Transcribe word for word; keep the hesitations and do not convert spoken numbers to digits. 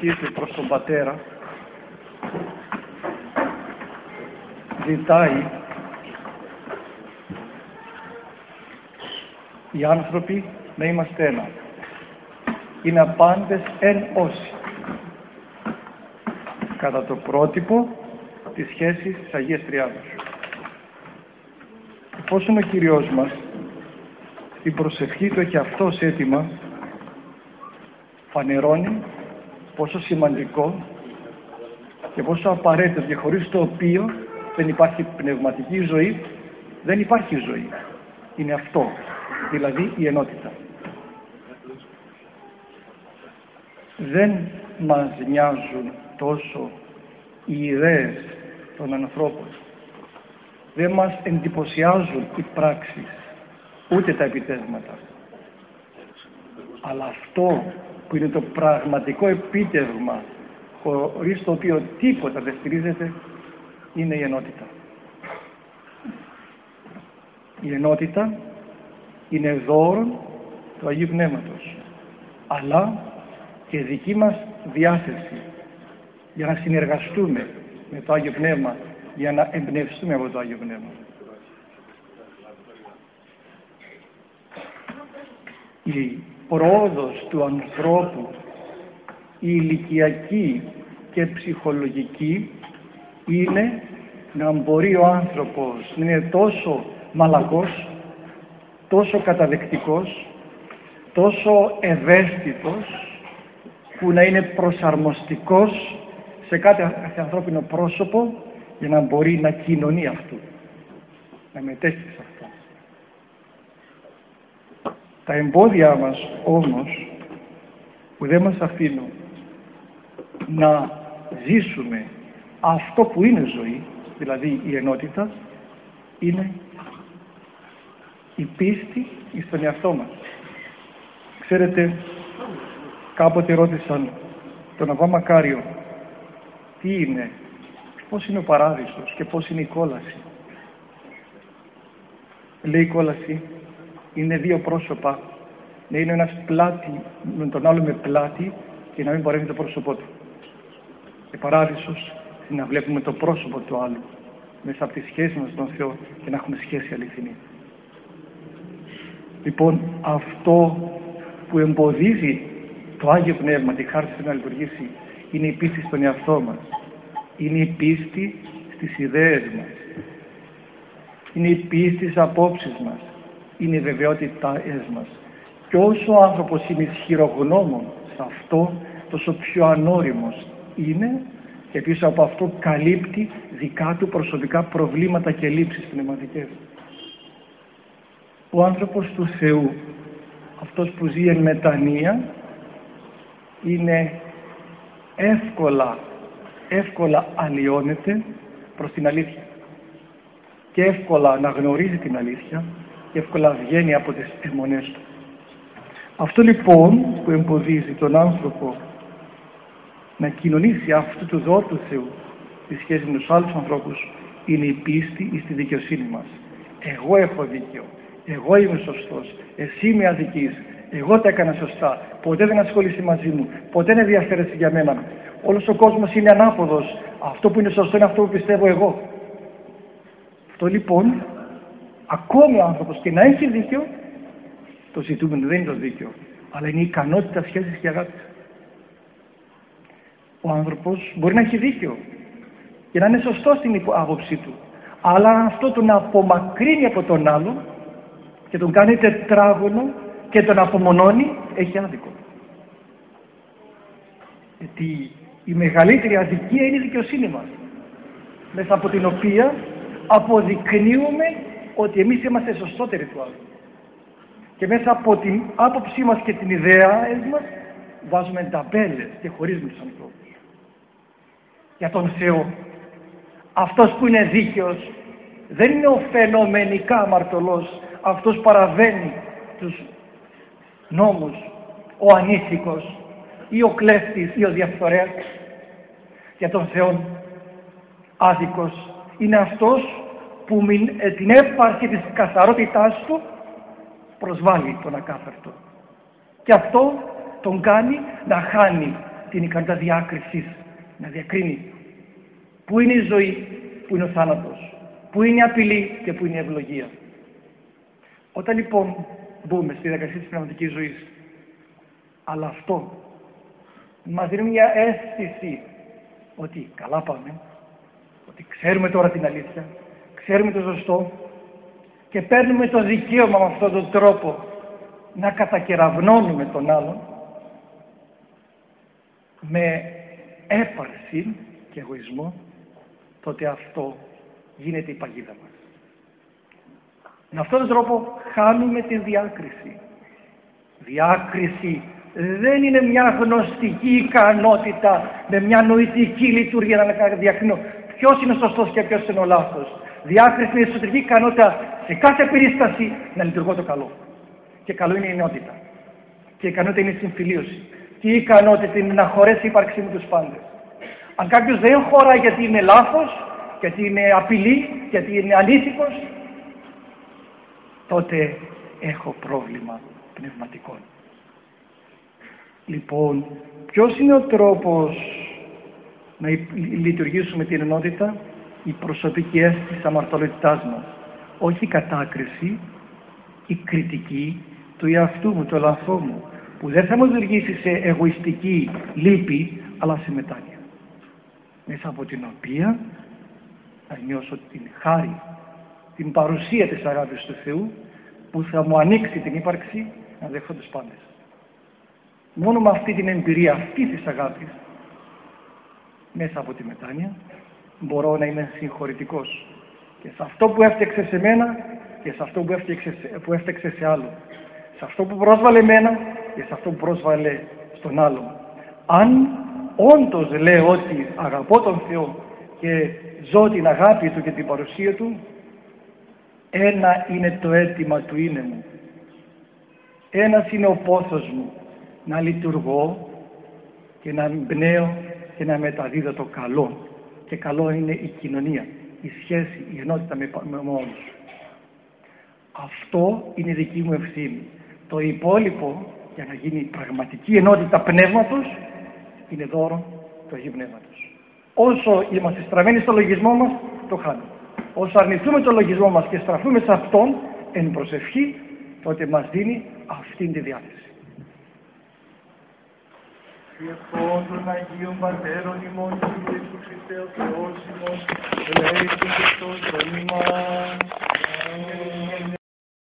προσευχή του προς τον Πατέρα ζητάει οι άνθρωποι να είμαστε ένα. Είναι απάντες εν όσοι, κατά το πρότυπο της σχέσης της Αγίας Τριάδος. Εφόσον ο Κύριος μας στην προσευχή του έχει αυτός έτοιμα, φανερώνει πόσο σημαντικό και πόσο απαραίτητο και χωρίς το οποίο δεν υπάρχει πνευματική ζωή, δεν υπάρχει ζωή. Είναι αυτό, δηλαδή η ενότητα. Δεν μας νοιάζουν τόσο οι ιδέες των ανθρώπων. Δεν μας εντυπωσιάζουν οι πράξεις, ούτε τα επιτεύγματα. Αλλά αυτό που είναι το πραγματικό επίτευγμα, χωρίς το οποίο τίποτα δεν στηρίζεται, είναι η ενότητα. Η ενότητα είναι δώρο του Αγίου Πνεύματος, αλλά και δική μας διάθεση για να συνεργαστούμε με το Άγιο Πνεύμα, για να εμπνευστούμε από το Άγιο Πνεύμα. Η πρόοδος του ανθρώπου, η ηλικιακή και ψυχολογική, είναι να μπορεί ο άνθρωπος να είναι τόσο μαλακός, τόσο καταδεκτικός, τόσο ευαίσθητος, που να είναι προσαρμοστικός σε κάθε ανθρώπινο πρόσωπο, για να μπορεί να κοινωνεί αυτού, να μετέχει σε αυτό. Τα εμπόδια μας όμως, που δεν μας αφήνουν να ζήσουμε αυτό που είναι ζωή, δηλαδή η ενότητα, είναι η πίστη στον εαυτό μας. Ξέρετε, κάποτε ρώτησαν τον Αββά Μακάριο τι είναι, πώς είναι ο παράδεισος και πώς είναι η κόλαση. Λέει η κόλαση είναι δύο πρόσωπα, να είναι ένας πλάτη με τον άλλο με πλάτη και να μην παρέμβει το πρόσωπό του. Και παράδεισος είναι να βλέπουμε το πρόσωπο του άλλου μέσα από τη σχέση μας με τον Θεό και να έχουμε σχέση αληθινή. Λοιπόν, αυτό που εμποδίζει το Άγιο Πνεύμα, τη χάρη του να λειτουργήσει, είναι η πίστη στον εαυτό μας. Είναι η πίστη στις ιδέες μας. Είναι η πίστη στις απόψεις μας. Είναι η βεβαιότητά μας. Και όσο ο άνθρωπος είναι ισχυρογνώμων σε αυτό, τόσο πιο ανώριμος είναι, και πίσω από αυτό καλύπτει δικά του προσωπικά προβλήματα και λήψεις πνευματικές. Ο άνθρωπος του Θεού, αυτός που ζει εν μετανία, είναι εύκολα, εύκολα αλλοιώνεται προς την αλήθεια και εύκολα να γνωρίζει την αλήθεια και εύκολα βγαίνει από τις αιμονές του. Αυτό λοιπόν που εμποδίζει τον άνθρωπο να κοινωνήσει αυτού του δώρο του Θεού στη σχέση με τους άλλους ανθρώπους είναι η πίστη στη δικαιοσύνη μας. Εγώ έχω δίκιο, εγώ είμαι σωστός, εσύ με αδικείς, εγώ τα έκανα σωστά, ποτέ δεν ασχολείσαι μαζί μου, ποτέ δεν ενδιαφέρεσαι για μένα. Όλος ο κόσμος είναι ανάποδος, αυτό που είναι σωστό είναι αυτό που πιστεύω εγώ. Αυτό λοιπόν, ακόμη ο άνθρωπος και να έχει δίκιο, το ζητούμενο δεν είναι το δίκιο, αλλά είναι η ικανότητα σχέσης και αγάπης. Ο άνθρωπος μπορεί να έχει δίκιο και να είναι σωστό στην άποψή του, αλλά αυτό τον απομακρύνει από τον άλλον και τον κάνει τετράγωνο και τον απομονώνει, έχει άδικο. Γιατί η μεγαλύτερη αδικία είναι η δικαιοσύνη μας, μέσα από την οποία αποδεικνύουμε ότι εμείς είμαστε σωστότεροι του άλλου. Και μέσα από την άποψή μας και την ιδέα μας βάζουμε ταμπέλες και χωρίζουμε τους ανθρώπους. Για τον Θεό, αυτός που είναι δίκαιος δεν είναι ο φαινομενικά αμαρτωλός, αυτός παραβαίνει τους νόμους, ο ανήθικος ή ο κλέφτης ή ο διαφθορέας. Για τον Θεό άδικος είναι αυτός που με την έπαρχη της καθαρότητάς του προσβάλλει τον ακάθαρτο. Και αυτό τον κάνει να χάνει την ικανότητα διάκρισης, να διακρίνει πού είναι η ζωή, πού είναι ο θάνατος, πού είναι η απειλή και πού είναι η ευλογία. Όταν λοιπόν μπούμε στη διαδικασία της πνευματικής ζωής, αλλά αυτό μας δίνει μια αίσθηση ότι καλά πάμε, ότι ξέρουμε τώρα την αλήθεια, ξέρουμε το σωστό και παίρνουμε το δικαίωμα με αυτόν τον τρόπο να κατακεραυνώνουμε τον άλλον με έπαρση και εγωισμό, τότε αυτό γίνεται η παγίδα μας. Με αυτόν τον τρόπο χάνουμε τη διάκριση. Διάκριση δεν είναι μια γνωστική ικανότητα με μια νοητική λειτουργία να διακρίνω ποιος είναι ο σωστός και ποιος είναι ο λάθος. Διάκριση είναι η εσωτερική ικανότητα σε κάθε περίσταση να λειτουργώ το καλό. Και καλό είναι η ενότητα. Και η ικανότητα είναι η συμφιλίωση. Και η ικανότητα είναι να χωρέσει η ύπαρξή με τους πάντες. Αν κάποιος δεν χωράει γιατί είναι λάθος, γιατί είναι απειλή, γιατί είναι ανήθικος, τότε έχω πρόβλημα πνευματικό. Λοιπόν, ποιος είναι ο τρόπος να λειτουργήσουμε την ενότητα? Η προσωπική αίσθηση της αμαρτωλότητάς μας. Όχι η κατάκριση, η κριτική του εαυτού μου, του λαθό μου, που δεν θα μου οδηγήσει σε εγωιστική λύπη, αλλά σε μετάνοια. Μέσα από την οποία θα νιώσω την χάρη, την παρουσία της αγάπης του Θεού, που θα μου ανοίξει την ύπαρξη να δεχθώ τους πάντες. Μόνο με αυτή την εμπειρία αυτή της αγάπης, μέσα από τη μετάνοια, μπορώ να είμαι συγχωρητικός και σε αυτό που έφτιαξε σε μένα και σε αυτό που έφτιαξε, που έφτιαξε σε άλλο, σε αυτό που πρόσβαλε εμένα και σε αυτό που πρόσβαλε στον άλλον. Αν όντως λέω ότι αγαπώ τον Θεό και ζω την αγάπη Του και την παρουσία Του, ένα είναι το αίτημα του είναι μου, ένας είναι ο πόθος μου, να λειτουργώ και να εμπνέω και να μεταδίδω το καλό. Και καλό είναι η κοινωνία, η σχέση, η ενότητα με, με όλους. Αυτό είναι δική μου ευθύνη. Το υπόλοιπο, για να γίνει πραγματική ενότητα πνεύματος, είναι δώρο του Αγίου Πνεύματος. Όσο είμαστε στραμμένοι στο λογισμό μας, το χάνουμε. Όσο αρνηθούμε το λογισμό μας και στραφούμε σε Αυτόν εν προσευχή, τότε μας δίνει αυτήν τη διάθεση. Ευχών των Αγίων Πατέρων ημών και του Ιησού Χριστέ ο Θεός ημών, ελέησον Χριστός τον ημών.